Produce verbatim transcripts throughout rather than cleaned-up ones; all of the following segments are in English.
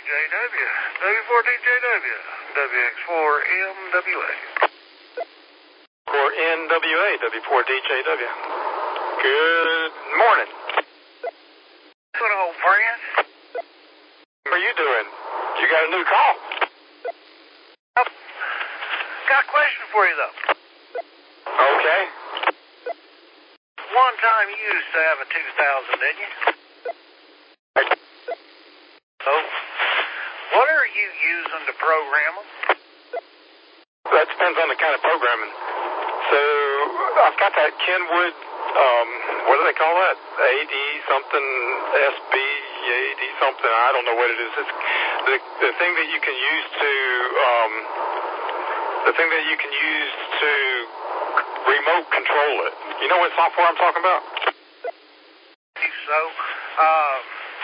J W. W four D J W. W X four M W A. four N W A, W four D J W. Good morning. Good old friend. How are you doing? You got a new call? I've got a question for you, though. Okay. One time you used to have a two thousand, didn't you? Oh. What are you using to program them? That depends on the kind of programming. So, I've got that Kenwood, um, what do they call that? A D something, S B, A D something, I don't know what it is. It's the, the thing that you can use to, um, the thing that you can use to remote control it. You know what software I'm talking about? I think so. Um,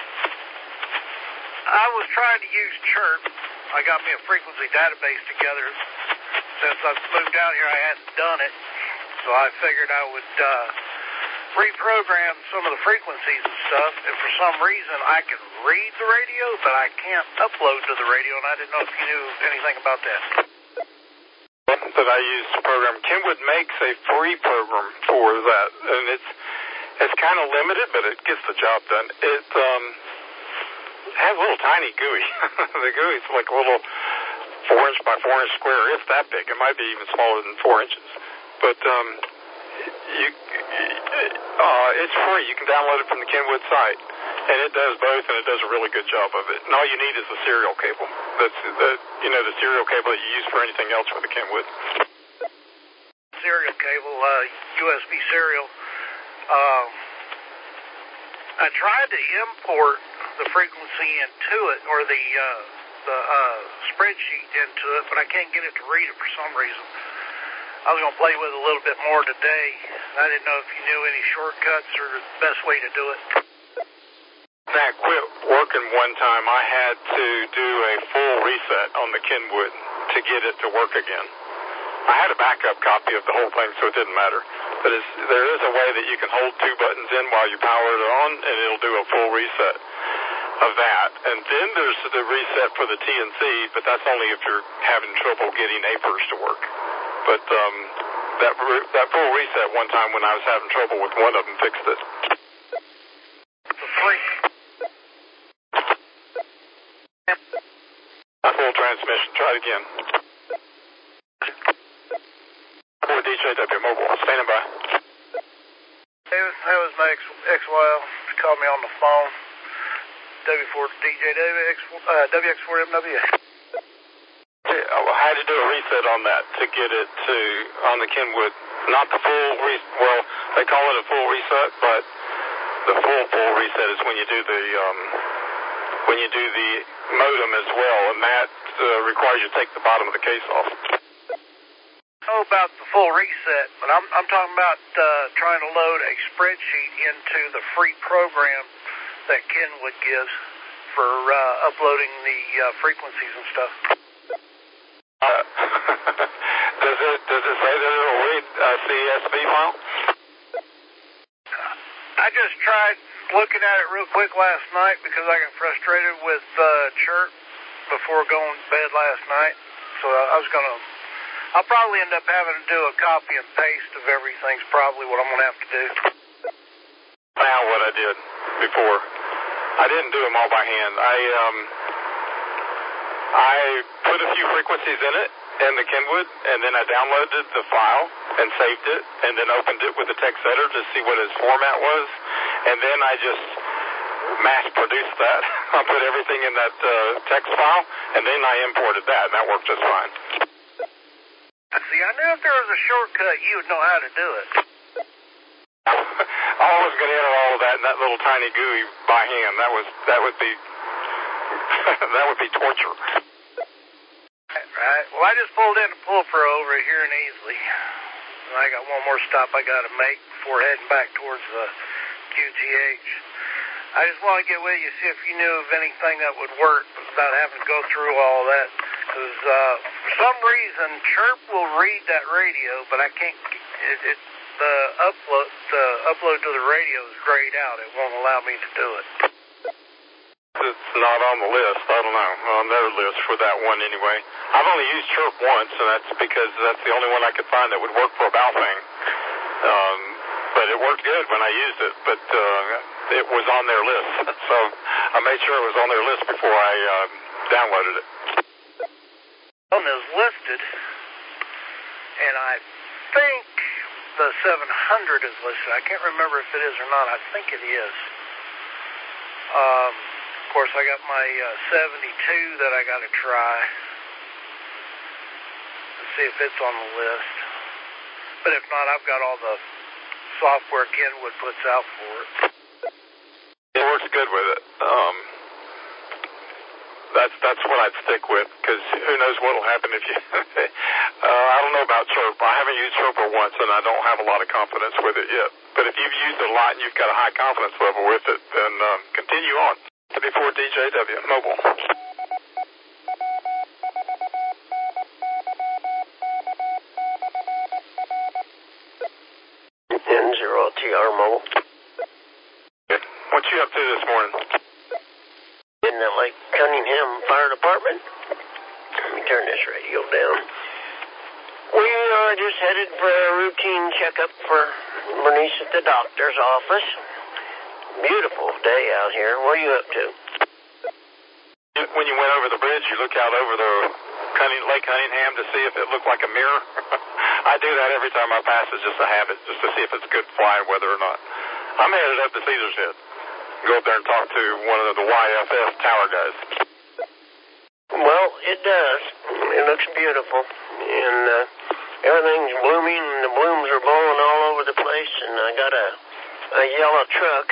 I was trying to use Chirp. I got me a frequency database together. Since I've moved out here, I hadn't done it. So I figured I would uh, reprogram some of the frequencies and stuff. And for some reason, I can read the radio, but I can't upload to the radio. And I didn't know if you knew anything about that. That I use to program. Kenwood makes a free program for that, and it's it's kind of limited, but it gets the job done. It um, has a little tiny G U I. The G U I's like a little four inch by four inch square. It's that big. It might be even smaller than four inches. But um, you, uh, it's free. You can download it from the Kenwood site. And it does both, and it does a really good job of it. And all you need is the serial cable. That's the, you know, the serial cable that you use for anything else with the Kenwood. Serial cable, uh, U S B serial. Uh, I tried to import the frequency into it, or the uh, the uh, spreadsheet into it, but I can't get it to read it for some reason. I was going to play with it a little bit more today. I didn't know if you knew any shortcuts or the best way to do it. That quit working one time. I had to do a full reset on the Kenwood to get it to work again. I had a backup copy of the whole thing, so it didn't matter. But it's, there is a way that you can hold two buttons in while you power it on, and it'll do a full reset of that. And then there's the reset for the T N C, but that's only if you're having trouble getting A P E R S to work. But um, that that full reset one time when I was having trouble with one of them fixed it. Free. Full transmission. Try it again. four D J W Mobile. Standing by. That was, that was my ex, ex-wife. She called me on the phone. W four D J W, uh, W X four M W. I had to do a reset on that to get it to, on the Kenwood. Not the full, re well, they call it a full reset, but the full, full reset is when you do the, um, when you do the modem as well, and that uh, requires you to take the bottom of the case off. I know about the full reset, but I'm, I'm talking about uh, trying to load a spreadsheet into the free program that Kenwood gives for uh, uploading the uh, frequencies and stuff. Uh, does it does it say that it'll read a C S V file? I just tried looking at it real quick last night because I got frustrated with uh, Chirp before going to bed last night. So I was going to, I'll probably end up having to do a copy and paste of everything's probably what I'm going to have to do. Now what I did before. I didn't do them all by hand. I, um, I put a few frequencies in it, in the Kenwood, and then I downloaded the file and saved it, and then opened it with the text editor to see what its format was, and then I just mass-produced that. I put everything in that uh, text file, and then I imported that, and that worked just fine. See, I knew if there was a shortcut, you would know how to do it. I was going to enter all of that in that little tiny G U I by hand. That was that would be that would be torture. Right. Well, I just pulled in a Pull Pro over here in Easley. And I got one more stop I got to make before heading back towards the Q T H. I just want to get with you, see if you knew of anything that would work without having to go through all that. Because uh, for some reason, Chirp will read that radio, but I can't. It, it the upload the upload to the radio is grayed out. It won't allow me to do it. it's not on the list. I don't know, on their list for that one anyway. I've only used Chirp once, and that's because that's the only one I could find that would work for a Baofeng. Um, but it worked good when I used it, but uh, it was on their list. So I made sure it was on their list before I uh, downloaded it. One is listed, and I think the seven hundred is listed. I can't remember if it is or not. I think it is. Um, of course, I got my uh, seventy-two that I got to try. Let's see if it's on the list. But if not, I've got all the software Kenwood puts out for it. It works good with it. Um, that's that's what I'd stick with, because who knows what will happen if you... uh, I don't know about Chirp. I haven't used Chirper once, and I don't have a lot of confidence with it yet. But if you've used it a lot and you've got a high confidence level with it, then um, continue on. thirty-four D J W, mobile. N zero T R mobile. What you up to this morning? In the Lake Cunningham Fire Department. Let me turn this radio down. We are just headed for a routine checkup for Bernice at the doctor's office. Beautiful day out here. What are you up to? When you went over the bridge, you look out over the Cunning, Lake Cunningham to see if it looked like a mirror. I do that every time I pass it, just a habit, just to see if it's good flying weather or not. I'm headed up to Caesar's Head. Go up there and talk to one of the Y F S tower guys. Well, it does. It looks beautiful. And uh, everything's blooming, and the blooms are blowing all over the place, and I got a, a yellow truck.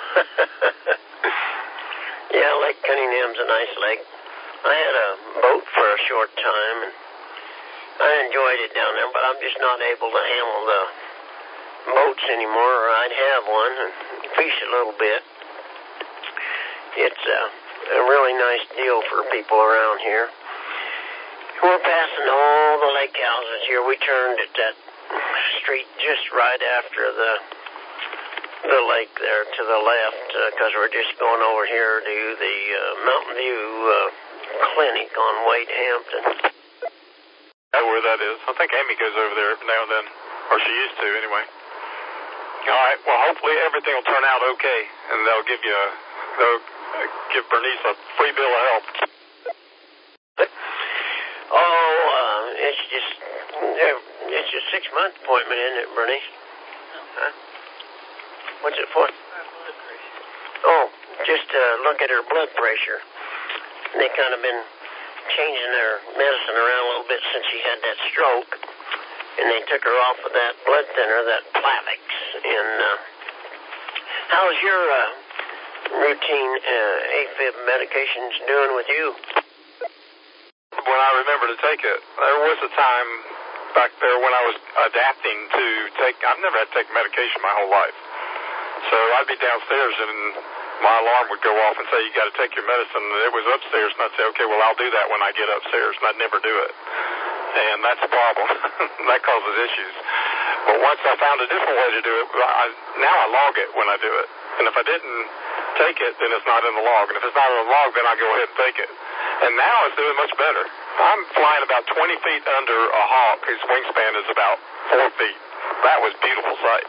Yeah, Lake Cunningham's a nice lake. I had a boat for a short time, and I enjoyed it down there, but I'm just not able to handle the boats anymore, or I'd have one and fish a little bit. It's a, a really nice deal for people around here. We're passing all the lake houses here. We turned at that street just right after the the lake there to the left, because uh, we're just going over here to the uh, Mountain View uh, Clinic on Wade Hampton. I know where that is. I think Amy goes over there now and then, or she used to anyway. All right, well, hopefully everything will turn out okay, and they'll give you a, they'll give Bernice a free bill of health. Oh, uh, it's just, it's a six-month appointment, isn't it, Bernice? Huh? What's it for? Oh, just to uh, look at her blood pressure. They kind of been changing their medicine around a little bit since she had that stroke, and they took her off of that blood thinner, that Plavix. And uh, how's your uh, routine uh, AFib medications doing with you? When I remember to take it, there was a time back there when I was adapting to take, I've never had to take medication my whole life. So I'd be downstairs and my alarm would go off and say, you got to take your medicine. And it was upstairs, and I'd say, okay, well, I'll do that when I get upstairs, and I'd never do it. And that's a problem. That causes issues. But once I found a different way to do it, I, now I log it when I do it. And if I didn't take it, then it's not in the log. And if it's not in the log, then I go ahead and take it. And now it's doing much better. I'm flying about twenty feet under a hawk whose wingspan is about four feet. That was a beautiful sight.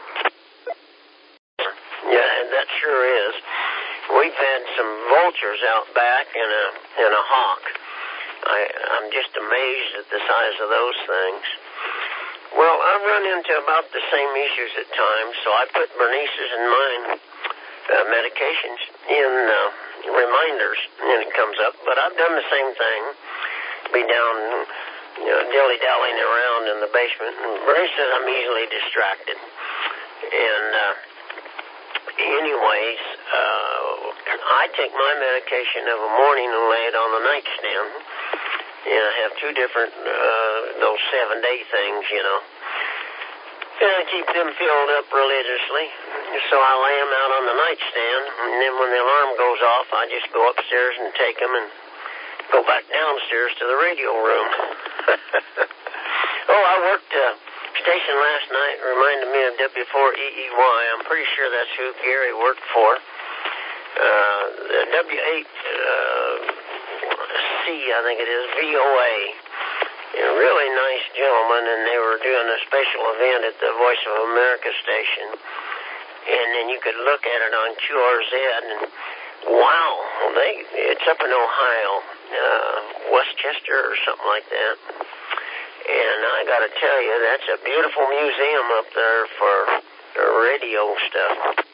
Yeah, and that sure is. We've had some vultures out back and a and a hawk. I, I'm just amazed at the size of those things. Well, I've run into about the same issues at times, so I put Bernice's and mine uh, medications in uh, reminders, and it comes up. But I've done the same thing. Be down, you know, dilly-dallying around in the basement. And Bernice says I'm easily distracted. And uh, anyways, uh, I take my medication of a morning and lay it on the nightstand. And I have two different, uh, those seven-day things, you know. And I keep them filled up religiously. So I lay them out on the nightstand. And then when the alarm goes off, I just go upstairs and take them and go back downstairs to the radio room. Oh, I worked a station last night. Reminded me of W four E E Y. I'm pretty sure that's who Gary worked for. uh, the W eight uh, C, I think it is, V O A. A really nice gentleman, and they were doing a special event at the Voice of America station. And then you could look at it on Q R Z, and wow, they, it's up in Ohio, uh, Westchester or something like that. And I got to tell you, that's a beautiful museum up there for radio stuff.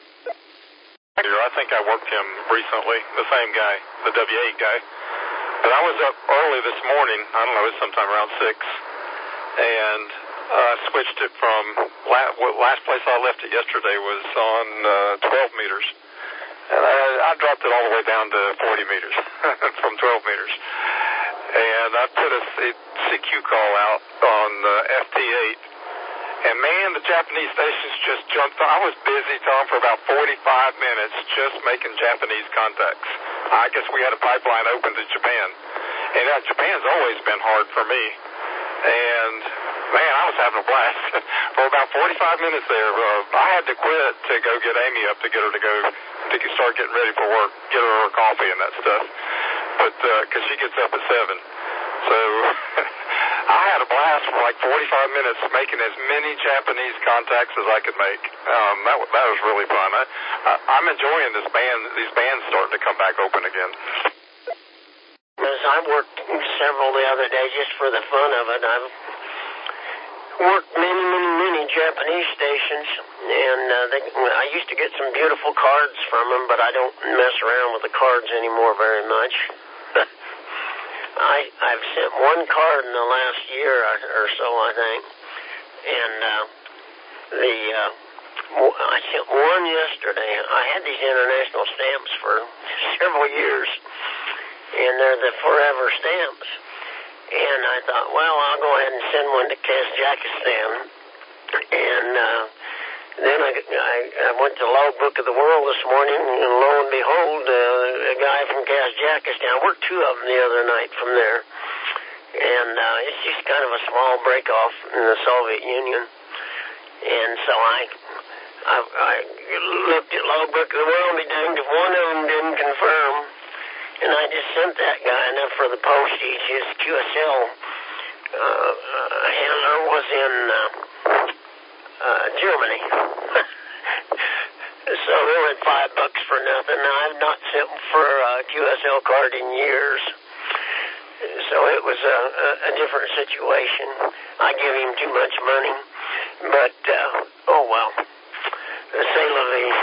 I think I worked him recently, the same guy, the W eight guy. But I was up early this morning, I don't know, it was sometime around six, and uh, switched it from, la- last place I left it yesterday was on uh, twelve meters. And I, I dropped it all the way down to forty meters from twelve meters. And I put a C Q call out on uh, F T eight. And man, the Japanese stations just jumped on. I was busy, Tom, for about forty-five minutes just making Japanese contacts. I guess we had a pipeline open to Japan. And uh, Japan's always been hard for me. And man, I was having a blast. For about forty-five minutes there, uh, I had to quit to go get Amy up to get her to go to start getting ready for work, get her her coffee and that stuff. But because uh, she gets up at seven, so I had a blast for like forty-five minutes making as many Japanese contacts as I could make. Um, that was that was really fun. I, I, I'm enjoying this band. These bands starting to come back open again. As I worked several the other day just for the fun of it, I've worked many, many, many Japanese stations, and uh, they, I used to get some beautiful cards from them, but I don't mess around with the cards anymore very much. I, I've sent one card in the last year or so, I think, and uh, the uh, I sent one yesterday. I had these international stamps for several years, and they're the forever stamps. And I thought, well, I'll go ahead and send one to Kazakhstan. And uh, then I, I, I went to Logbook of the World this morning, and lo and behold, uh, a guy from Kazakhstan. I worked two of them the other night from there. And uh, it's just kind of a small break-off in the Soviet Union. And so I, I, I looked at Logbook of the World, and dang, if one of them didn't confirm. And I just sent that guy enough for the postage. His Q S L uh, uh, handler was in uh, uh, Germany. So they went five bucks for nothing. I've not sent for a Q S L card in years. So it was a, a, a different situation. I give him too much money. But, uh, oh well. C'est la vie.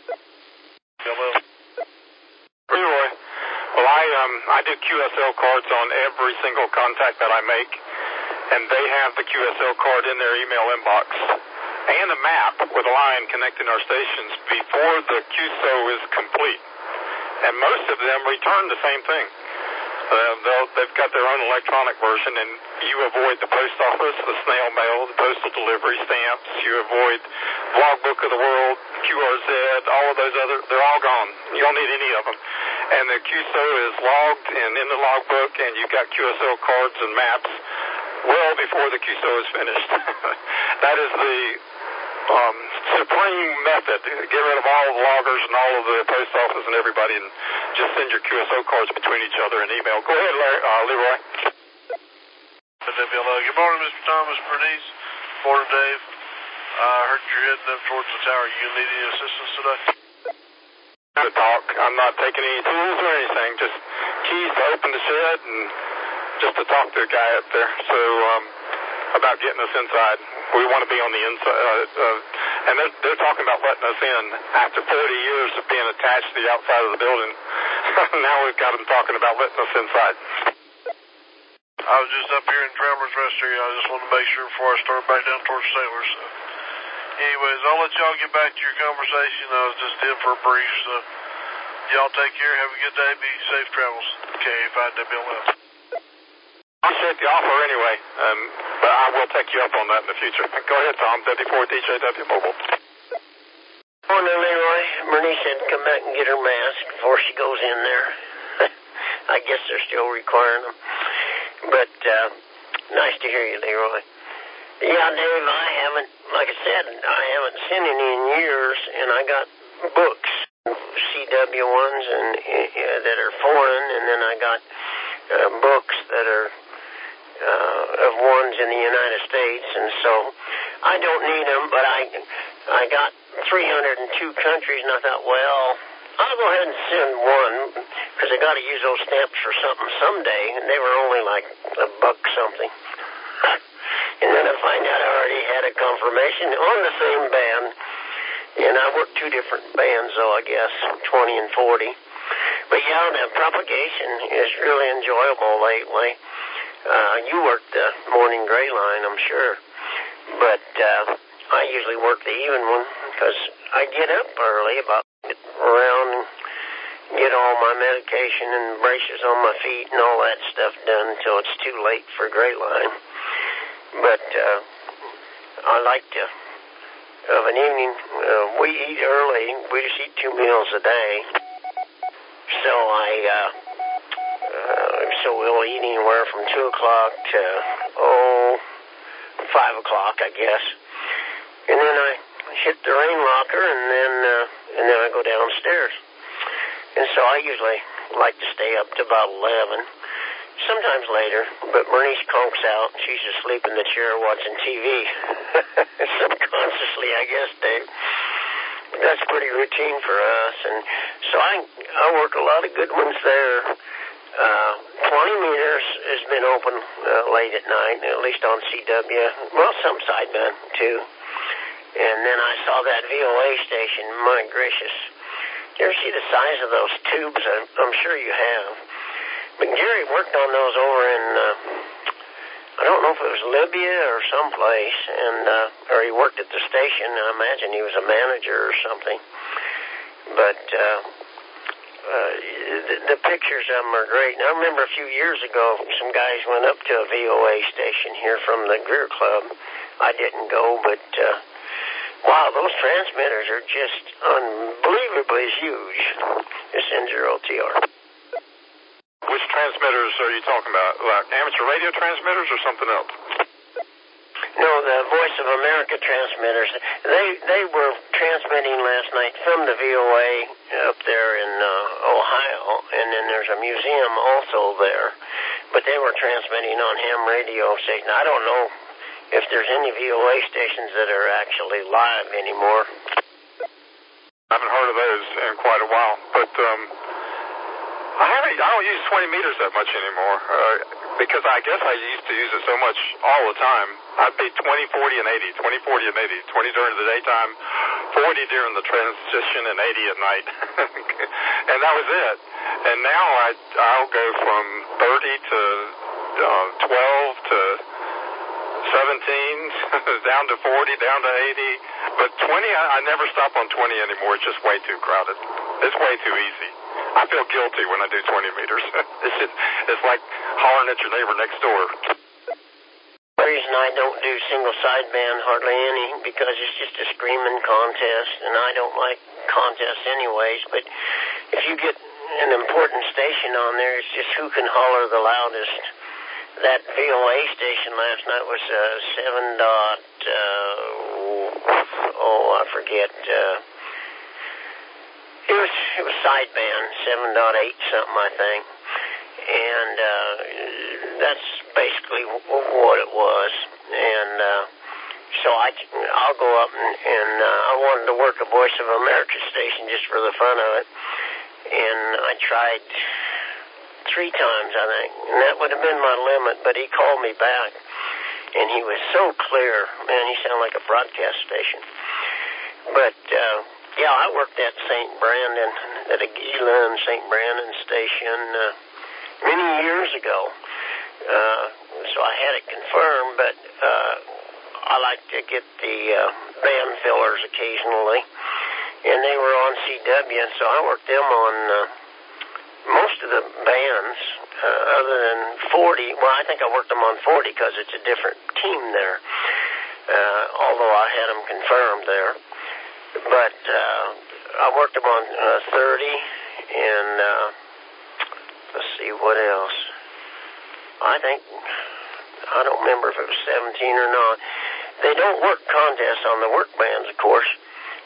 Leroy. Well, I um I do Q S L cards on every single contact that I make, and they have the Q S L card in their email inbox and a map with a line connecting our stations before the Q S O is complete. And most of them return the same thing. Uh, they'll, they've got their own electronic version, and you avoid the post office, the snail mail, the postal delivery stamps. You avoid Logbook of the World, Q R Z, all of those other, they're all gone. You don't need any of them. And the Q S O is logged and in the logbook, and you've got Q S L cards and maps well before the Q S O is finished. That is the um, supreme method. Get rid of all the loggers and all of the post office and everybody, and just send your Q S O cards between each other and email. Go ahead, Larry, uh, Leroy. Good morning, Mister Thomas Bernice. Morning, Dave. I uh, heard you're heading up towards the tower. You need any assistance today? To talk. I'm not taking any tools or anything. Just keys to open the shed and just to talk to the guy up there. So um, about getting us inside. We want to be on the inside. Uh, uh, and they're, they're talking about letting us in after forty years of being attached to the outside of the building. Now we've got them talking about letting us inside. I was just up here in Travelers Rest area. I just wanted to make sure before I start back down towards Sailors. So. Anyways, I'll let y'all get back to your conversation. I was just in for a brief, so y'all take care. Have a good day. Be safe travels. K A five W L F. Appreciate the offer anyway, um, but I will take you up on that in the future. Go ahead, Tom. W four D J W Mobile. Morning, Leroy. Bernice said come back and get her mask before she goes in there. I guess they're still requiring them. But uh, nice to hear you, Leroy. Yeah, Dave, I haven't, like I said, I haven't seen any in years, and I got books, C W ones and uh, that are foreign, and then I got uh, books that are uh, of ones in the United States, and so I don't need them, but I I got three hundred two countries, and I thought, well, I'll go ahead and send one, because I got to use those stamps for something someday, and they were only like a buck something. And then I find out I already had a confirmation on the same band, and I worked two different bands, though, I guess, twenty and forty. But yeah, the propagation is really enjoyable lately. Uh, you work the morning gray line, I'm sure, but uh, I usually work the even one, because I get up early, about around and get all my medication and braces on my feet and all that stuff done until it's too late for gray line. But uh, I like to, of an evening, uh, we eat early. We just eat two meals a day. So I, uh, uh, so we'll eat anywhere from two o'clock to, oh, five o'clock, I guess. And then I hit the rain locker, and then, uh, and then I go downstairs. And so I usually like to stay up to about eleven. Sometimes later, but Bernice conks out. She's asleep in the chair watching T V. Subconsciously, I guess, Dave. That's pretty routine for us. And so I I work a lot of good ones there. Uh, twenty meters has been open uh, late at night, at least on C W. Well, some sideband, too. And then I saw that V O A station. My gracious. You ever see the size of those tubes? I'm, I'm sure you have. But Gary worked on those over in, uh, I don't know if it was Libya or someplace, and uh, or he worked at the station. I imagine he was a manager or something. But uh, uh, the, the pictures of them are great. And I remember a few years ago, some guys went up to a V O A station here from the Greer Club. I didn't go, but uh, wow, those transmitters are just unbelievably huge. This N zero T R. Which transmitters are you talking about? Like amateur radio transmitters or something else? No, the Voice of America transmitters. They they were transmitting last night from the V O A up there in uh, Ohio, and then there's a museum also there. But they were transmitting on ham radio station. I don't know if there's any V O A stations that are actually live anymore. I haven't heard of those in quite a while, but um, I haven't. I don't use twenty meters that much anymore uh, because I guess I used to use it so much all the time. I'd be twenty, forty, and eighty, twenty, forty, and eighty, twenty during the daytime, forty during the transition, and eighty at night, and that was it. And now I I'll go from thirty to uh, twelve to seventeen, down to forty, down to eighty. But twenty, I, I never stop on twenty anymore. It's just way too crowded. It's way too easy. I feel guilty when I do twenty meters. It's just, it's like hollering at your neighbor next door. The reason I don't do single sideband hardly any, because it's just a screaming contest, and I don't like contests anyways. But if you get an important station on there, it's just who can holler the loudest. That V O A station last night was uh, seven dot, uh, oh, I forget. Uh, it was it was sideband, seven point eight something, I think. And uh, that's basically w- what it was. And uh, so I, I'll go up and, and uh, I wanted to work a Voice of America station just for the fun of it. And I tried three times, I think, and that would have been my limit, but he called me back, and he was so clear. Man, he sounded like a broadcast station. But, uh, yeah, I worked at Saint Brandon, at a Gila Saint Brandon station uh, many years ago, uh, so I had it confirmed, but uh, I like to get the uh, band fillers occasionally, and they were on C W, and so I worked them on uh, most of the bands, uh, other than forty. Well, I think I worked them on forty because it's a different team there, uh, although I had them confirmed there. But uh, I worked them on uh, thirty, and uh, let's see, what else? I think, I don't remember if it was seventeen or not. They don't work contests on the work bands, of course.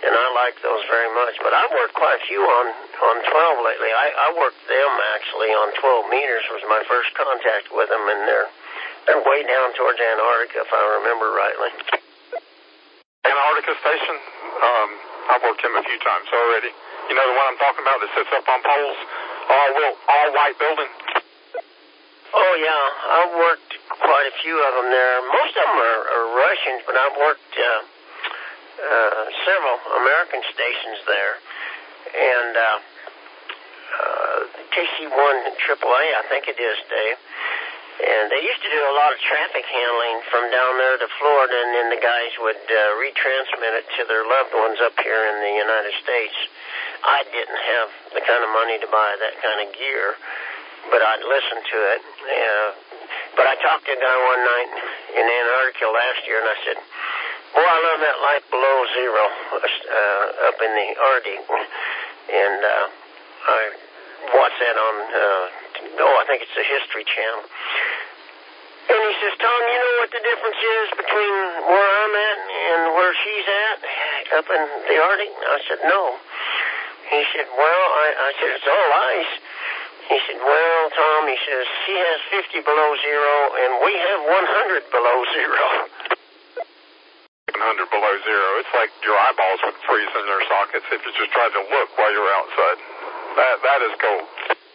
and I like those very much. But I've worked quite a few on, on twelve lately. I, I worked them, actually, on twelve meters was my first contact with them, and they're, they're way down towards Antarctica, if I remember rightly. Antarctica Station, um, I've worked him a few times already. You know the one I'm talking about that sits up on poles? All, will, all white building? Oh, yeah. I've worked quite a few of them there. Most of them are, are Russians, but I've worked uh, uh, several American stations there. And uh, uh, K C one triple A, I think it is, Dave. And they used to do a lot of traffic handling from down there to Florida, and then the guys would uh, retransmit it to their loved ones up here in the United States. I didn't have the kind of money to buy that kind of gear, but I'd listen to it. Uh, but I talked to a guy one night in Antarctica last year, and I said, boy, I love that light below zero uh, up in the Arctic. And uh, I watched that on, uh, oh, I think it's the History Channel. And he says, Tom, you know what the difference is between where I'm at and where she's at up in the Arctic? I said, no. He said, well, I, I said, it's all ice. He said, well, Tom, he says, she has fifty below zero, and we have one hundred below zero. one hundred below zero. It's like your eyeballs would freeze in their sockets if you just tried to look while you were outside. That That is cold.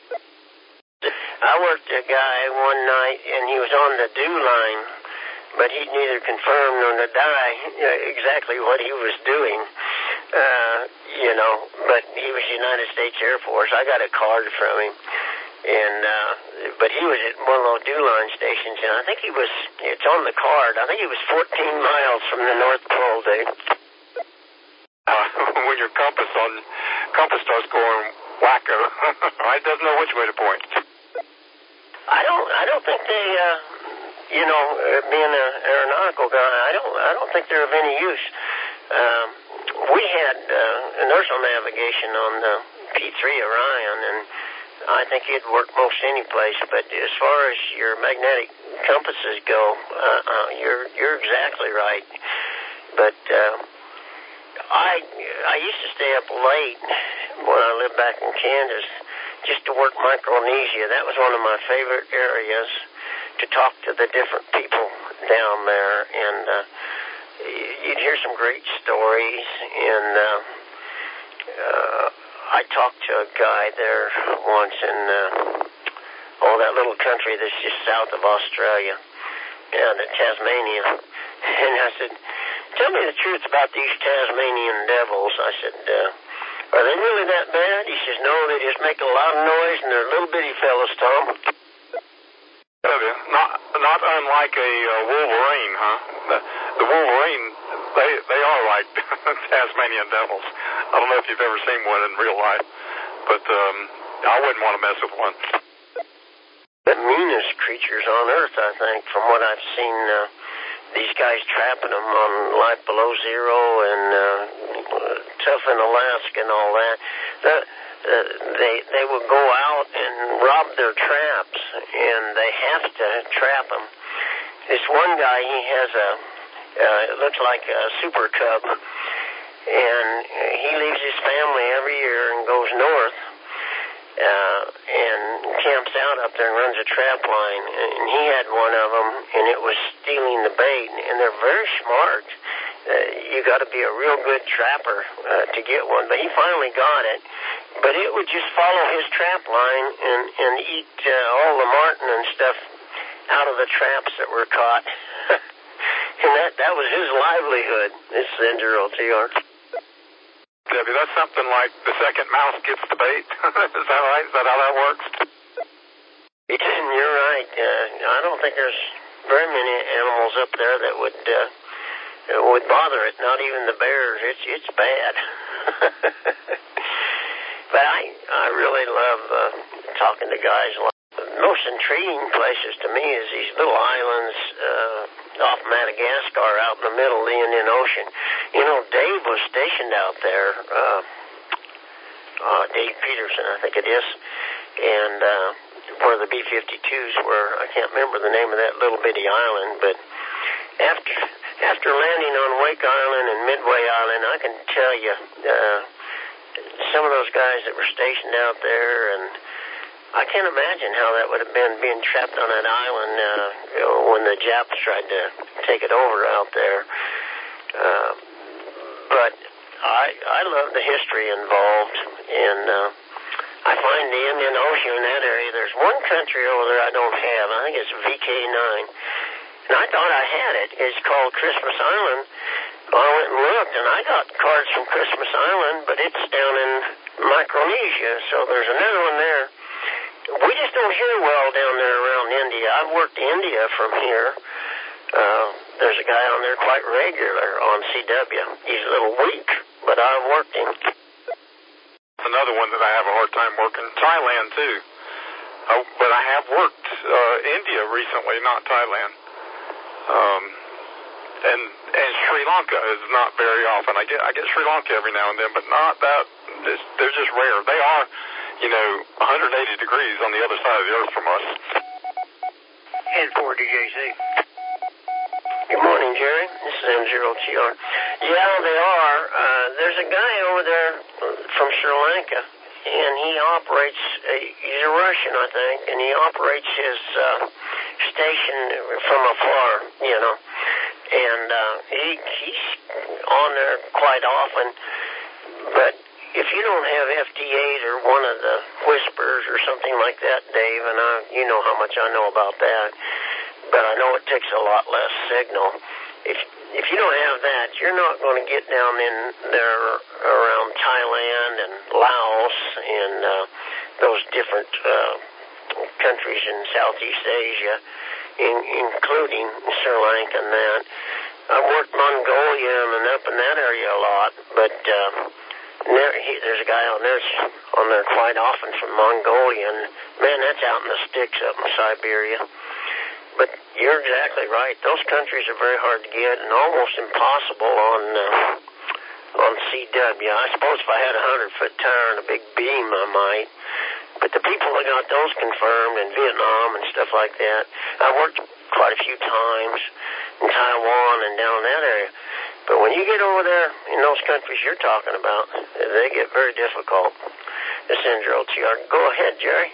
I worked a guy one night, and he was on the dew line, but he'd neither confirm nor deny exactly what he was doing. Uh, you know, but he was United States Air Force. I got a card from him, and uh, but he was at one of those dew line stations, and I think he was, it's on the card, I think he was fourteen miles from the North Pole, Dave. Uh, when your compass on compass starts going wacko, it doesn't know which way to point. I don't, I don't think they, uh, you know, uh, being an aeronautical guy, I don't, I don't think they're of any use. Um, we had uh, inertial navigation on the P three Orion, and I think it'd work most any place. But as far as your magnetic compasses go, uh, uh, you're you're exactly right. But uh, I I used to stay up late when I lived back in Kansas just to work Micronesia. That was one of my favorite areas to talk to the different people down there, and uh, you'd hear some great stories. And uh, uh, I talked to a guy there once in uh, oh, that little country that's just south of Australia, down at Tasmania. And I said, tell me the truth about these Tasmanian devils. I said, uh, are they really that bad? He says, no, they just make a lot of noise, and they're little bitty fellas, Tom. Not, not unlike a uh, wolverine, huh? The, the wolverine, they they are like Tasmanian devils. I don't know if you've ever seen one in real life, but um, I wouldn't want to mess with one. The meanest creatures on Earth, I think, from what I've seen. Uh, these guys trapping them on light below zero and uh, tough in Alaska and all that. The, uh, they they would go out and rob their traps, and they have to trap them. This one guy, he has a, uh, it looks like a super cub, and he leaves his family every year and goes north uh, and camps out up there and runs a trap line. And he had one of them, and it was stealing the bait, and they're very smart. Uh, you got to be a real good trapper uh, to get one, but he finally got it. But it would just follow his trap line and, and eat uh, all the marten and stuff out of the traps that were caught. And that, that was his livelihood, this Zendero T R. Debbie, that's something like the second mouse gets the bait. Is that right? Is that how that works? You're right. Uh, I don't think there's very many animals up there that would uh, would bother it. Not even the bears. It's it's bad. But I I really love uh, talking to guys. The most intriguing places to me is these little islands uh, off Madagascar out in the middle of the Indian Ocean. You know, Dave was stationed out there. Uh, uh, Dave Peterson, I think it is, and uh, where the B fifty-twos were. I can't remember the name of that little bitty island, but after after landing on Wake Island and Midway Island, I can tell you, uh, some of those guys that were stationed out there, and I can't imagine how that would have been being trapped on that island uh, you know, when the Japs tried to take it over out there. Uh, but I I love the history involved, and uh, I find the Indian Ocean in that area. There's one country over there I don't have. I think it's V K nine. And I thought I had it. It's called Christmas Island. I went and looked, and I got cards from Christmas Island, but it's down in Micronesia, so there's another one there. We just don't hear well down there around India. I've worked India from here. Uh, there's a guy on there quite regular on C W. He's a little weak, but I've worked him. Another one that I have a hard time working, Thailand, too. Oh, but I have worked uh, India recently, not Thailand. Um, and and Sri Lanka is not very often. I get I get Sri Lanka every now and then, but not that. It's, they're just rare. They are, you know, one hundred eighty degrees on the other side of the earth from us. And for D J C. Good morning, Jerry. This is M zero T R. Yeah, they are. Uh, there's a guy over there from Sri Lanka, and he operates, a, he's a Russian, I think, and he operates his uh, station from afar, you know. And uh, he he's on there quite often. But if you don't have F D As or one of the whispers or something like that, Dave, and I, you know how much I know about that, but I know it takes a lot less signal. If if you don't have that, you're not going to get down in there around Thailand and Laos and uh, those different uh, countries in Southeast Asia, in, including Sri Lanka and that. I've worked Mongolia and up in that area a lot, but uh, there, he, there's a guy on there on there quite often from Mongolia, and man, that's out in the sticks up in Siberia. But you're exactly right. Those countries are very hard to get and almost impossible on uh, on C W. I suppose if I had a hundred-foot tower and a big beam, I might. But the people that got those confirmed in Vietnam and stuff like that, I worked quite a few times in Taiwan and down in that area. But when you get over there in those countries you're talking about, they get very difficult. This is N T R. Go ahead, Jerry.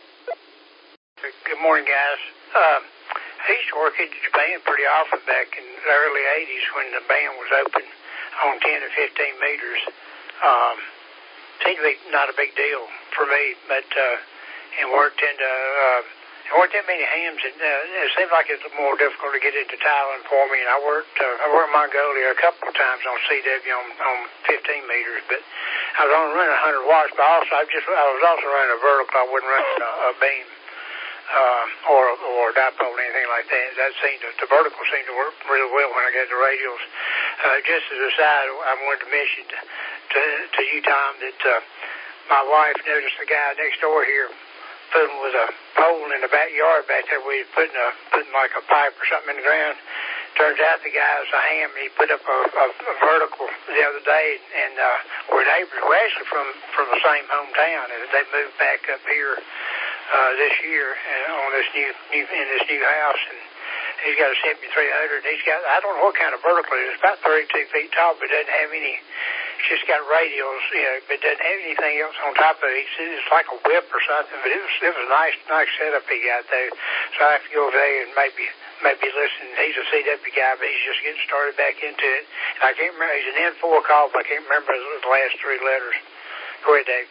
Good morning, guys. Uh, I used to work in Japan pretty often back in the early eighties when the band was open on ten or fifteen meters. Um, seemed to be not a big deal for me, but uh, and worked into uh, there weren't that many hams, and uh, it seemed like it was more difficult to get into Thailand for me. And I worked uh, I worked Mongolia a couple of times on C W on, on fifteen meters, but I was only running one hundred watts. But also I just I was also running a vertical. I wasn't running a, a beam. Uh, or or dipole or anything like that. That seemed to, the vertical seemed to work really well when I got the radials. Uh, just as a side, I wanted to mention to, to, to you, Tom, that uh, my wife noticed the guy next door here fooling with a pole in the backyard back there where he's putting, a, putting like a pipe or something in the ground. Turns out the guy was a ham. He put up a, a, a vertical the other day, and uh, we're neighbors. We're actually from, from the same hometown, and they moved back up here Uh, this year uh, on this new, new in this new house, and he's got a seventy-three hundred. And he's got I don't know what kind of vertical it is. It's about thirty-two feet tall, but doesn't have any. It's just got radials, you know, but doesn't have anything else on top of it. It's, it's like a whip or something. But it was it was a nice nice setup he got there. So I have to go over there and maybe maybe listen. He's a C W guy, but he's just getting started back into it. And I can't remember. He's an N four call, but I can't remember the last three letters. Go ahead, Dave.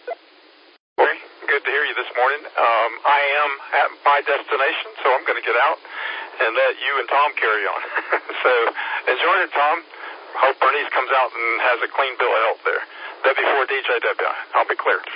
Good to hear you this morning. Um, I am at my destination, so I'm going to get out and let you and Tom carry on. So enjoy it, Tom. Hope Bernice comes out and has a clean bill of health there. W four D J W. I'll be clear.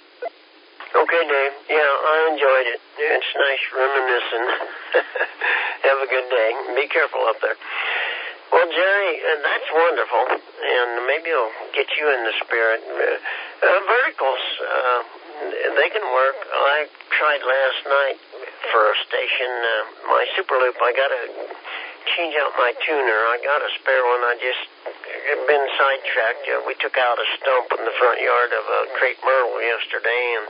Okay, Dave. Yeah, I enjoyed it. It's nice reminiscing. Have a good day. Be careful up there. Well, Jerry, uh, that's wonderful, and maybe it'll get you in the spirit. Uh, uh, verticals, uh, they can work. I tried last night for a station, uh, my Super Loop. I got to change out my tuner. I got a spare one. I just had been sidetracked. Uh, we took out a stump in the front yard of a crepe myrtle yesterday, and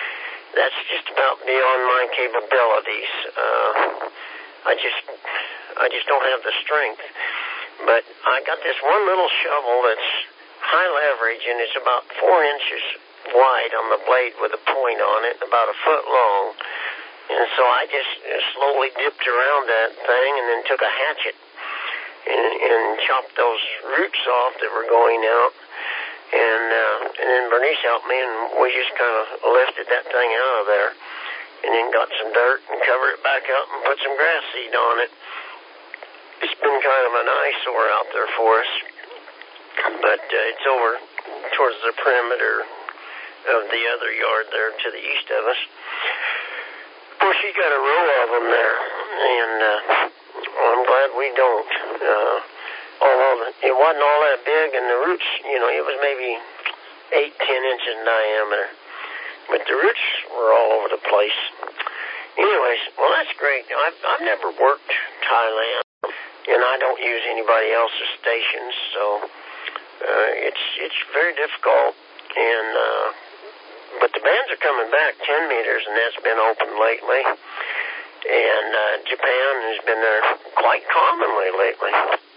that's just about beyond my capabilities. Uh, I just... I just don't have the strength. But I got this one little shovel that's high leverage, and it's about four inches wide on the blade with a point on it, about a foot long. And so I just slowly dipped around that thing and then took a hatchet and, and chopped those roots off that were going out. And, uh, and then Bernice helped me, and we just kind of lifted that thing out of there and then got some dirt and covered it back up and put some grass seed on it. It's been kind of an eyesore out there for us, but uh, it's over towards the perimeter of the other yard there to the east of us. Of course, you got a row of them there, and uh, I'm glad we don't. Uh, although it wasn't all that big, and the roots, you know, it was maybe eight, ten inches in diameter, but the roots were all over the place. Anyways, well, that's great. I've, I've never worked Thailand, and I don't use anybody else's stations, so uh, it's it's very difficult. And uh, but the bands are coming back, ten meters, and that's been open lately. And uh, Japan has been there quite commonly lately.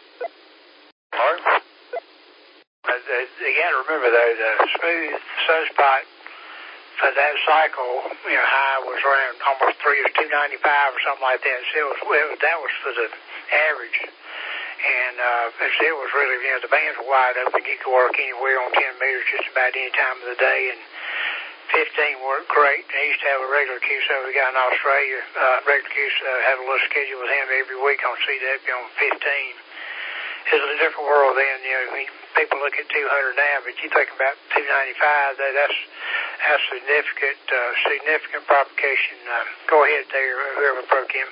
Mark? Uh, you got to remember, though, the smooth sunspot for that cycle, you know, high was around almost three or two ninety-five or something like that. So it was, well, that was for the average. And uh, it was really, you know, the bands were wide open. You could work anywhere on ten meters just about any time of the day. And fifteen worked great. And I used to have a regular Q S O we got in Australia. Uh, regular Q S O, have a little schedule with him every week on C W on fifteen. It was a different world then. You know, when people look at two hundred now, but you think about two ninety-five, that, that's that's significant, uh, significant propagation. Uh, go ahead there, whoever broke in.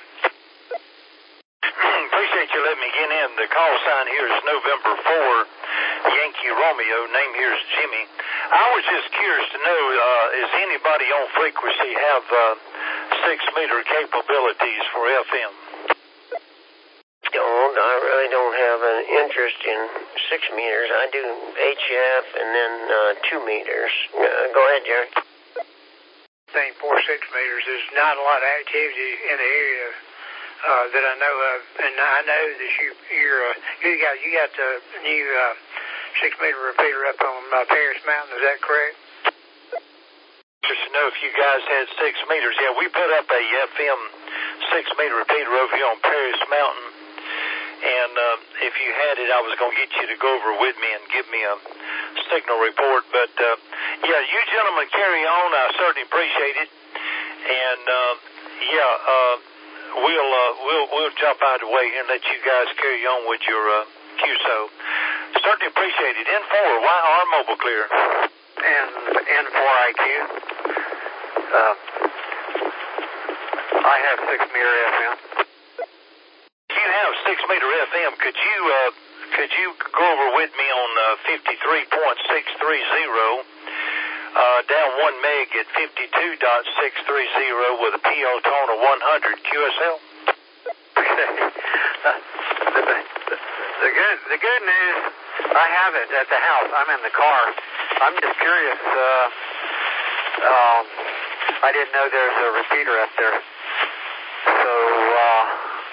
Appreciate you letting me get in. The call sign here is November fourth, Yankee Romeo. Name here is Jimmy. I was just curious to know, uh, is anybody on frequency have uh, six-meter capabilities for F M? Don't. I really don't have an interest in six meters. I do H F and then uh, two meters. Uh, go ahead, Jerry. Saying four, six meters. There's not a lot of activity in the area uh, that I know of, and I know that you you're uh, you got you got the new uh, six meter repeater up on uh, Paris Mountain. Is that correct? Just to know if you guys had six meters. Yeah, we put up a F M six meter repeater over here on Paris Mountain. And uh, if you had it, I was going to get you to go over with me and give me a signal report. But, uh, yeah, you gentlemen carry on. I certainly appreciate it. And, uh, yeah, uh, we'll, uh, we'll we'll jump out of the way here and let you guys carry on with your uh, Q S O. Certainly appreciate it. N four, Y R Mobile Clear. And N four I Q. Uh, I have six meter F M. You have six meter F M. Could you uh, could you go over with me on uh, fifty-three point six three zero, uh, down one meg at fifty-two point six three zero with a P O tone of one hundred Q S L? the, the, the good the good news, I have it at the house. I'm in the car. I'm just curious. Uh, um, I didn't know there was a repeater up there, so. Uh,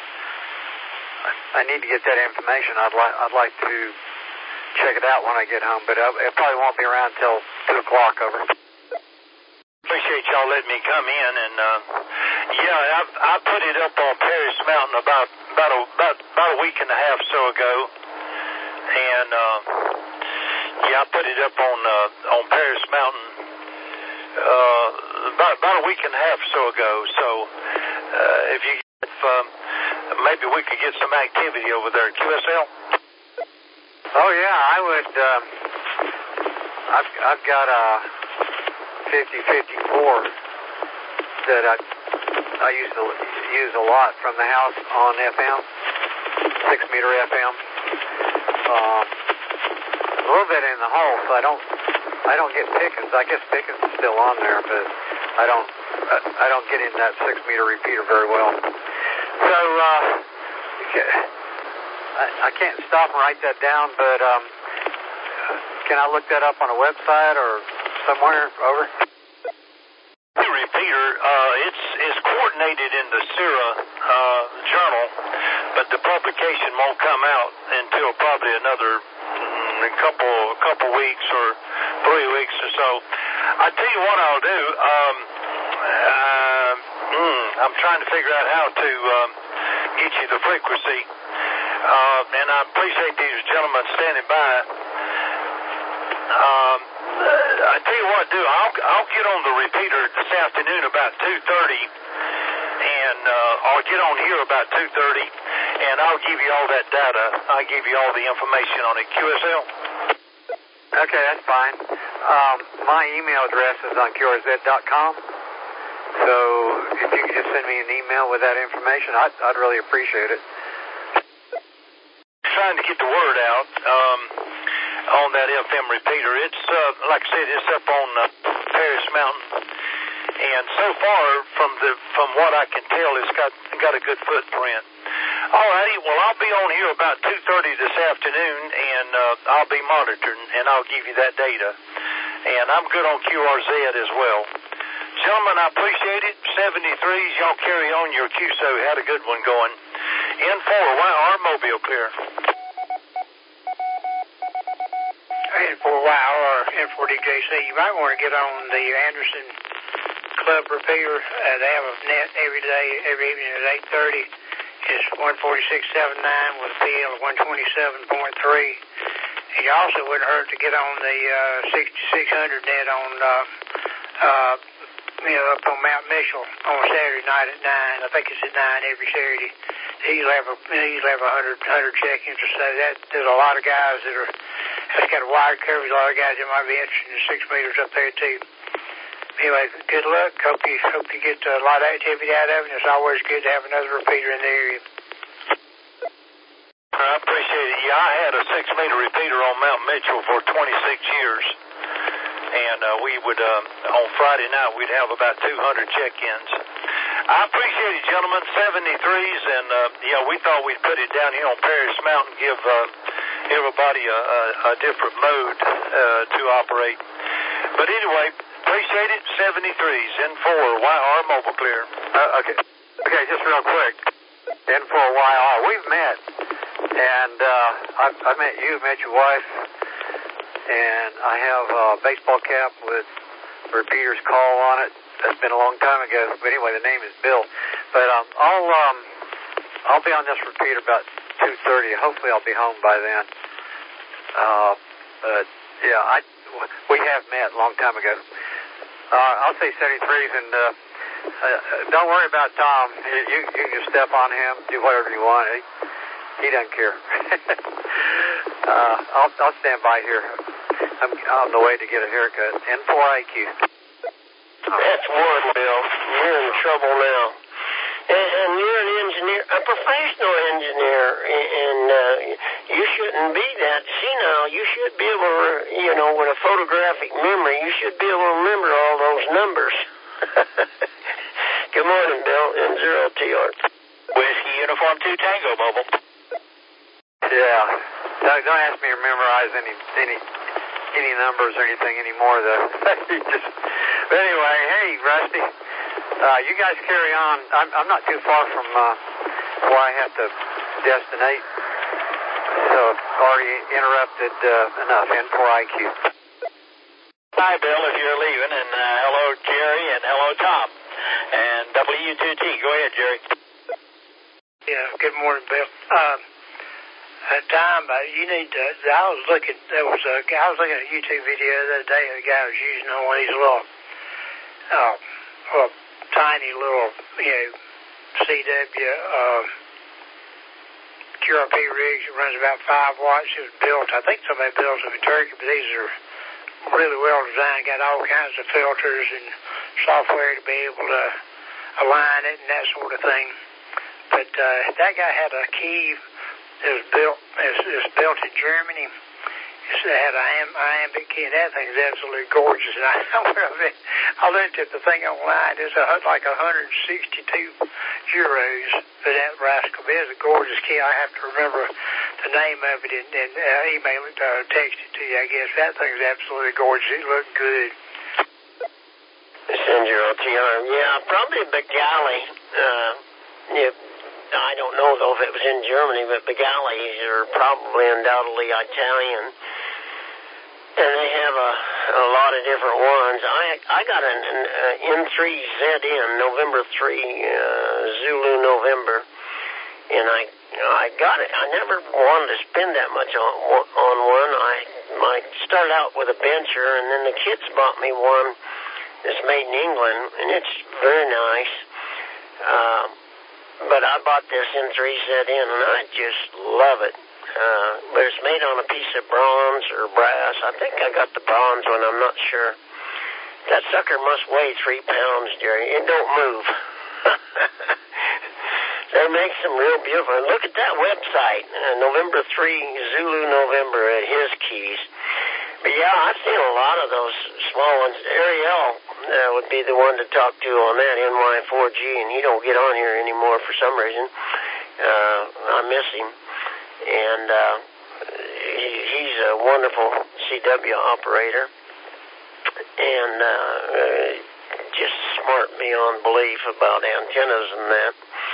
I need to get that information. I'd like I'd like to check it out when I get home, but it probably won't be around until two o'clock. Over. Appreciate y'all letting me come in, and uh, yeah, I, I put it up on Paris Mountain about about a, about about a week and a half or so ago, and uh, yeah, I put it up on uh, on Paris Mountain uh, about about a week and a half or so ago. So uh, if you if, um, maybe we could get some activity over there at Q S L. Oh yeah, I would. Um, I've I've got a fifty fifty-four that I I used to use a lot from the house on F M, six meter F M. Um, a little bit in the hole, so I don't I don't get Pickens. I guess Pickens is still on there, but I don't I, I don't get in that six meter repeater very well. So, uh, I, I can't stop and write that down, but um, can I look that up on a website or somewhere? Over. The repeater, uh, it's is coordinated in the SIRA uh, journal, but the publication won't come out until probably another mm, a couple a couple weeks or three weeks or so. I tell you what I'll do. Um, uh, mm, I'm trying to figure out how to um, get you the frequency, uh, and I appreciate these gentlemen standing by. Um, I tell you what, do I'll I'll get on the repeater this afternoon about two thirty, and uh, I'll get on here about two thirty, and I'll give you all that data. I'll give you all the information on it. Q S L. Okay, that's fine. Um, my email address is on Q R Z dot com, so if you could just send me an email with that information, I'd, I'd really appreciate it. Trying to get the word out. Um, on that F M repeater. It's, uh, like I said, it's up on uh, Paris Mountain. And so far, from the from what I can tell, it's got got a good footprint. All righty, well, I'll be on here about two thirty this afternoon, and uh, I'll be monitoring, and I'll give you that data. And I'm good on Q R Z as well. Gentlemen, I appreciate it. seventy-threes, y'all carry on your Q S O. Had a good one going. N four, Y R, Mobile clear. N four Y R, N four D J C, you might want to get on the Anderson Club repeater. Uh, they have a net every day, every evening at eight thirty. It's one forty-six point seven nine with a P L of one twenty-seven point three. And you also wouldn't hurt to get on the uh, sixty-six hundred net on, uh, uh, you know, up on Mount Mitchell on Saturday night at nine. I think it's at nine every Saturday. They usually have a, they usually have a hundred, hundred check-ins or so. That, there's a lot of guys that are, that's got a wide coverage. A lot of guys that might be interested in six meters up there too. Anyway, good luck. Hope you, hope you get a lot of activity out of it. It's always good to have another repeater in the area. I appreciate it. Yeah, I had a six meter repeater on Mount Mitchell for twenty-six years. And uh, we would, um, on Friday night, we'd have about two hundred check-ins. I appreciate it, gentlemen, seventy-threes, and, uh, yeah, we thought we'd put it down here on Paris Mountain, give uh, everybody a, a, a different mode uh, to operate. But anyway, appreciate it, seventy-threes, N four, Y R, Mobile clear. Uh, okay, okay, just real quick, N four Y R, we've met, and uh, I've, I've met you, met your wife, and I have a baseball cap with repeater's call on it. That's been a long time ago, but anyway, the name is Bill. But um, I'll um, I'll be on this repeater about two thirty. Hopefully, I'll be home by then. Uh, but yeah, I we have met a long time ago. Uh, I'll say seventy-threes, and uh, uh, don't worry about Tom. You, you you can just step on him, do whatever you want. He, he doesn't care. uh, I'll I'll stand by here. I'm on the way to get a haircut. N four I Q. That's one, Bill. You're in trouble now. And, and you're an engineer, a professional engineer, and uh, you shouldn't be that senile. You should be able to, you know, with a photographic memory, you should be able to remember all those numbers. Good morning, Bill. N zero T R. Whiskey Uniform two Tango, Mobile. Yeah. Don't, don't ask me to memorize any any any numbers or anything anymore, though. Just, but anyway, hey, Rusty, uh, you guys carry on. I'm, I'm not too far from uh, where I have to destinate, so already interrupted uh, enough. N four I Q. Hi, Bill, if you're leaving, and uh, hello, Jerry, and hello, Tom, and W two T. Go ahead, Jerry. Yeah, good morning, Bill. Um, At time, uh, you need to. I was looking. There was a guy. I was looking at a YouTube video the other day. The guy was using one of these little, uh, well, tiny little, you know, C W uh, Q R P rigs. It runs about five watts. It was built. I think somebody built them in Turkey, but these are really well designed. Got all kinds of filters and software to be able to align it and that sort of thing. But uh, that guy had a key. It was built. It was built in Germany. It had an iambic key, and that thing's absolutely gorgeous. And I, I looked at the thing online. It's a, like one hundred sixty-two euros for that rascal. It's a gorgeous key. I have to remember the name of it and, and uh, email it, uh, text it to you. I guess that thing's absolutely gorgeous. It looked good. Send your O T R. Yeah, probably Bengali. Uh, yeah, I don't know, though, if it was in Germany, but Bengalis are probably undoubtedly Italian. And they have a, a lot of different ones. I I got an, an uh, N three Z N, November three, uh, Zulu November, and I I got it. I never wanted to spend that much on on one. I I started out with a Bencher, and then the kids bought me one that's made in England, and it's very nice. Uh, but I bought this N three Z N, and I just love it. Uh, but it's made on a piece of bronze or brass. I think I got the bronze one. I'm not sure. That sucker must weigh three pounds, Jerry. It don't move. They make some real beautiful. And look at that website, uh, November three, Zulu November at His Keys. But yeah, I've seen a lot of those small ones. Ariel uh, would be the one to talk to on that N Y four G, and he don't get on here anymore for some reason. Uh, I miss him. And uh, he, he's a wonderful C W operator, and uh, uh, just smart beyond belief about antennas and that.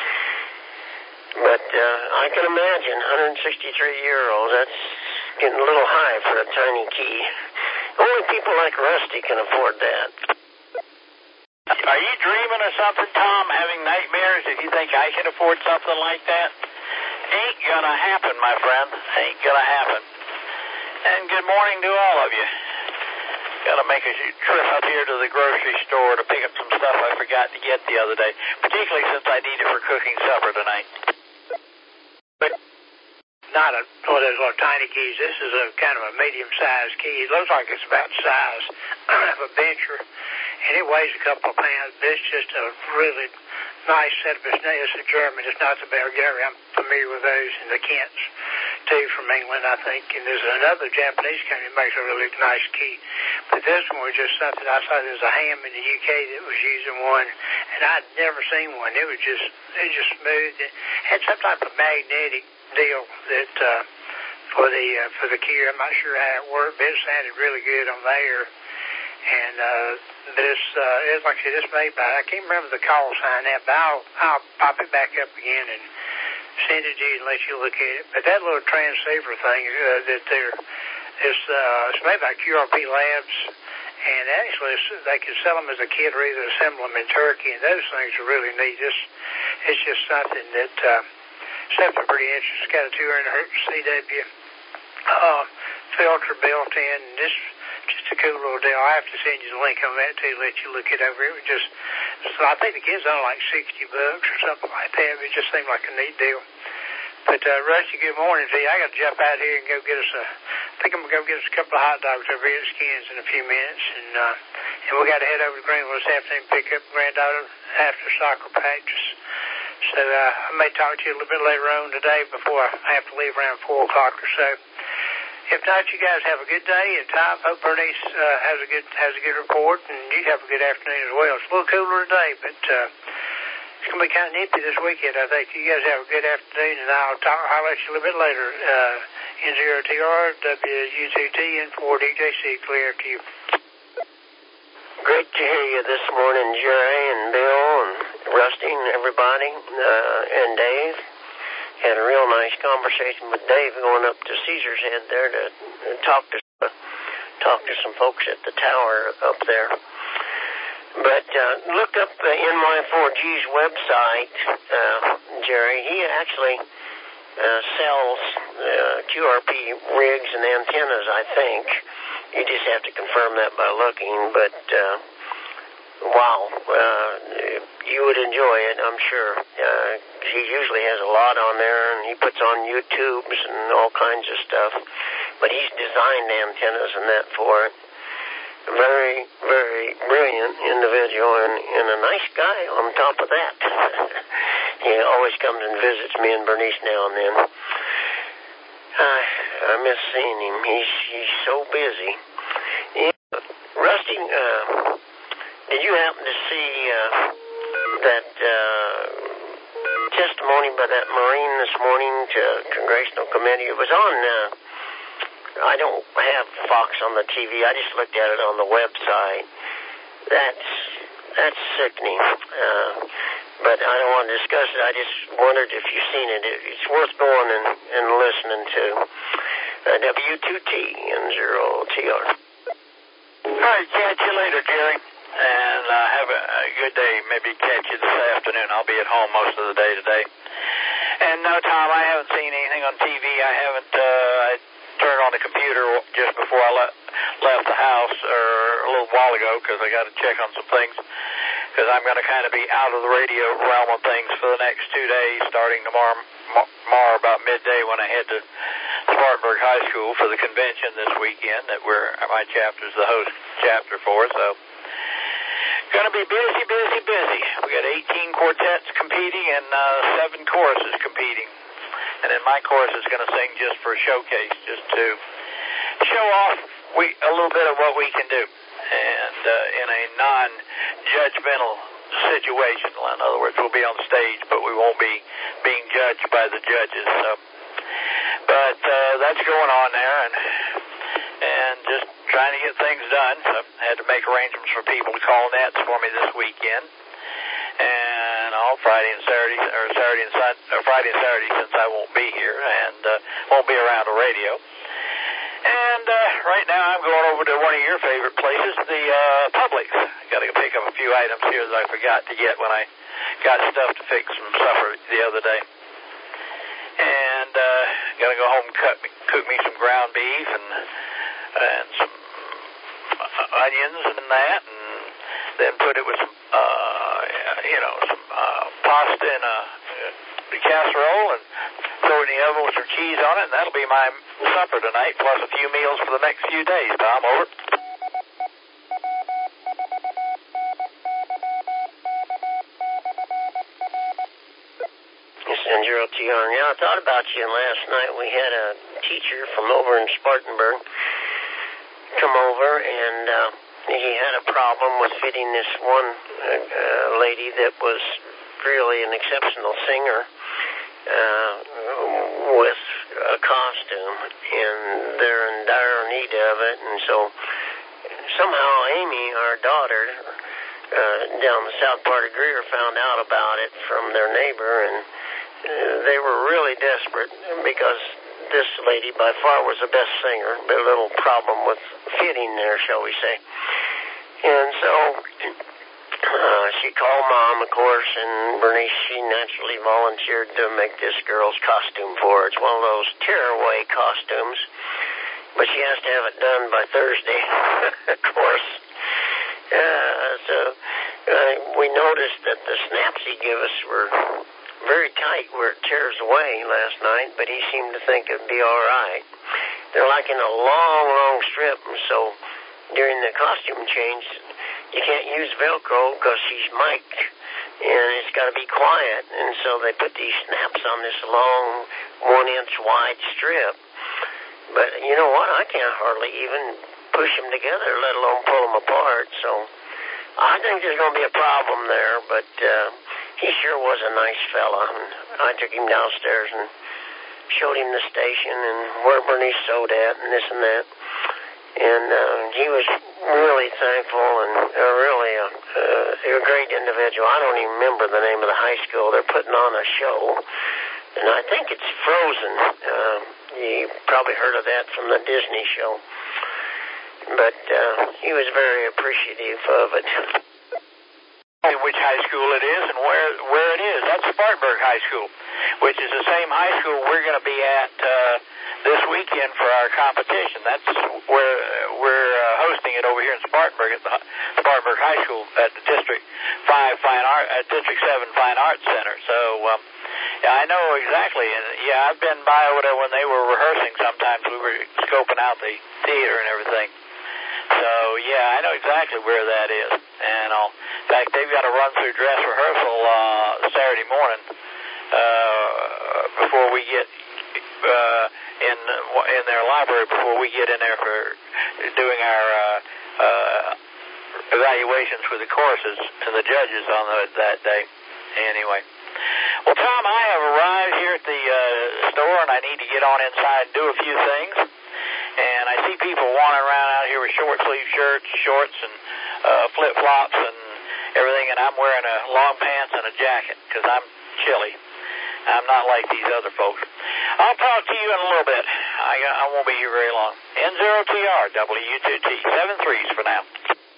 But uh, I can imagine one hundred sixty-three year olds, that's getting a little high for a tiny key. Only people like Rusty can afford that. Are you dreaming of something, Tom, having nightmares if you think I can afford something like that? Ain't gonna happen, my friend. Ain't gonna happen. And good morning to all of you. Gotta make a trip up here to the grocery store to pick up some stuff I forgot to get the other day, particularly since I need it for cooking supper tonight. But not a, one of those little tiny keys. This is a kind of a medium-sized key. It looks like it's about the size of a Bencher, and it weighs a couple of pounds. But it's just a really nice set of it's, it's a German. It's not the Bulgarian. I'm familiar with those, and the Kents too from England, I think. And there's another Japanese company that makes a really nice key. But this one was just something I saw. There was a ham in the U K that was using one, and I'd never seen one. It was just it was just smooth. It had some type of magnetic deal that uh, for the uh, for the key. I'm not sure how it worked, but it sounded really good on there. And uh, this, uh, it's like I said, it's made by, I can't remember the call sign now, but I'll, I'll pop it back up again and send it to you and let you look at it. But that little transceiver thing uh, that they're, it's, uh, it's made by Q R P Labs, and actually it's, they can sell them as a kit or either assemble them in Turkey, and those things are really neat. It's, it's just something that, uh, something pretty interesting. It's got a two hundred hertz C W uh, filter built in, and this, just a cool little deal. I have to send you the link on that too, let you look it over. It was just, so I think the kids only like sixty bucks or something like that. It just seemed like a neat deal. But uh, Rusty, good morning to you. I got to jump out here and go get us a, I think I'm going to go get us a couple of hot dogs over here at Skins in a few minutes. And uh, and we got to head over to Greenville this afternoon and pick up granddaughter after soccer practice. So uh, I may talk to you a little bit later on today before I have to leave around four o'clock or so. If not, you guys have a good day, and Tom, hope Bernice uh, has a good has a good report, and you have a good afternoon as well. It's a little cooler today, but uh, it's going to be kind of nippy this weekend, I think. You guys have a good afternoon, and I'll talk. I'll let you a little bit later. Uh, N zero T R, W U two T, and four D J C, clear to you. Great to hear you this morning, Jerry and Bill and Rusty and everybody, uh, and Dave. Had a real nice conversation with Dave going up to Caesar's Head there to uh, talk to uh, talk to some folks at the tower up there. But uh, look up the N Y four G's website, uh, Jerry. He actually uh, sells uh, Q R P rigs and antennas, I think. You just have to confirm that by looking. But uh, wow, uh, you would enjoy it, I'm sure. Uh, he usually has a lot on there, and he puts on YouTubes and all kinds of stuff. But he's designed antennas and that for it. Very, very brilliant individual, and, and a nice guy on top of that. He always comes and visits me and Bernice now and then. Uh, I miss seeing him. He's he's so busy. Yeah. Rusty, uh, did you happen to see uh, that uh, testimony by that Marine this morning to Congressional Committee? It was on, uh, I don't have Fox on the T V. I just looked at it on the website. That's that's sickening. Uh, but I don't want to discuss it. I just wondered if you've seen it. It's worth going and, and listening to. Uh, W two T and zero T R. All right, catch you later, Jerry. And uh, have a, a good day. Maybe catch you this afternoon. I'll be at home most of the day today. And no, Tom, I haven't seen anything on T V. I haven't. Uh, I turned on the computer just before I le- left the house, or a little while ago, because I got to check on some things. Because I'm going to kind of be out of the radio realm of things for the next two days, starting tomorrow, tomorrow about midday when I head to Spartanburg High School for the convention this weekend that we're my chapter's the host chapter for. So, going to be busy, busy, busy. We got eighteen quartets competing and uh, seven choruses competing. And then my chorus is going to sing just for a showcase, just to show off we a little bit of what we can do. And uh, in a non-judgmental situation. In other words, we'll be on stage, but we won't be being judged by the judges. So, but uh, that's going on there, and and just trying to get things done. So I had to make arrangements for people to call nets for me this weekend, and all Friday and Saturday, or Saturday and Sunday, or Friday and Saturday, since I won't be here and uh, won't be around the radio. And uh, right now I'm going over to one of your favorite places, the uh, Publix. I got to pick up a few items here that I forgot to get when I got stuff to fix some supper the other day. And uh, got to go home and cut me, cook me some ground beef and and some onions and that, and then put it with some, uh, you know, some uh, pasta in a, a casserole and throw it in the oven with some cheese on it, and that'll be my supper tonight, plus a few meals for the next few days. Tom, over. This is Zero T R. Yeah, I thought about you last night. We had a teacher from over in Spartanburg come over, and uh, he had a problem with fitting this one uh, lady that was really an exceptional singer uh, with a costume, and they're in dire need of it. And so somehow Amy, our daughter, uh, down the south part of Greer, found out about it from their neighbor, and uh, they were really desperate because this lady by far was the best singer, but a little problem with fitting there, shall we say. And so uh, she called Mom, of course, and Bernice, she naturally volunteered to make this girl's costume for her. It's one of those tearaway costumes, but she has to have it done by Thursday, of course. Uh, so uh, we noticed that the snaps he gave us were very tight where it tears away last night, but he seemed to think it'd be all right. They're like in a long, long strip, and so during the costume change, you can't use Velcro because she's mic'd, and it's got to be quiet, and so they put these snaps on this long, one-inch wide strip. But you know what? I can't hardly even push them together, let alone pull them apart, so I think there's going to be a problem there, but uh, he sure was a nice fella, and I took him downstairs and showed him the station and where Bernice sewed at and this and that. And uh, he was really thankful and uh, really a, uh, a great individual. I don't even remember the name of the high school. They're putting on a show, and I think it's Frozen. Uh, you probably heard of that from the Disney show. But uh, he was very appreciative of it. Which high school it is and where where it is. That's Spartanburg High School, which is the same high school we're going to be at uh, this weekend for our competition. That's where we're uh, hosting it over here in Spartanburg at the Spartanburg High School at the District Five Fine Art, uh, District Seven Fine Arts Center. So um, yeah, I know exactly. And yeah, I've been by over there when they were rehearsing. Sometimes we were scoping out the theater and everything. So, yeah, I know exactly where that is. And I'll, in fact, they've got a run-through dress rehearsal uh, Saturday morning uh, before we get uh, in in their library, before we get in there for doing our uh, uh, evaluations for the courses and the judges on the, that day. Anyway. Well, Tom, I have arrived here at the uh, store, and I need to get on inside and do a few things. And I see people wandering around out here with short-sleeve shirts, shorts, and uh, flip-flops and everything morning, and I'm wearing a long pants and a jacket because I'm chilly. I'm not like these other folks. I'll talk to you in a little bit. I, I won't be here very long. N zero T R, W two T, seven threes for now.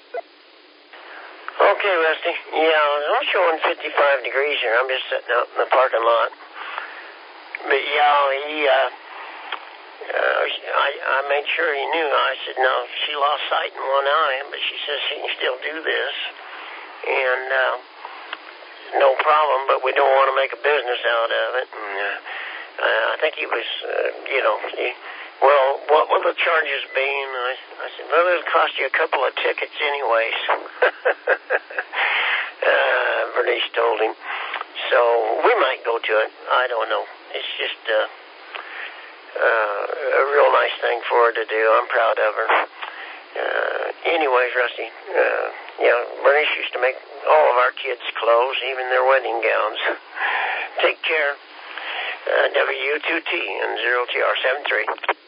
Okay, Rusty. Yeah, I'm showing fifty-five degrees here. I'm just sitting out in the parking lot. But, yeah, he, uh, uh, I, I made sure he knew. I said, no, she lost sight in one eye, but she says she can still do this. And, uh, no problem, but we don't want to make a business out of it. And, uh, uh, I think he was, uh, you know, he, well, what will the charges be? And I, I said, well, it'll cost you a couple of tickets anyways. uh, Bernice told him. So we might go to it. I don't know. It's just uh, uh, a real nice thing for her to do. I'm proud of her. Uh, anyways, Rusty, uh, you know, Bernice used to make all of our kids' clothes, even their wedding gowns. Take care. Uh, W two T and zero T R seven three.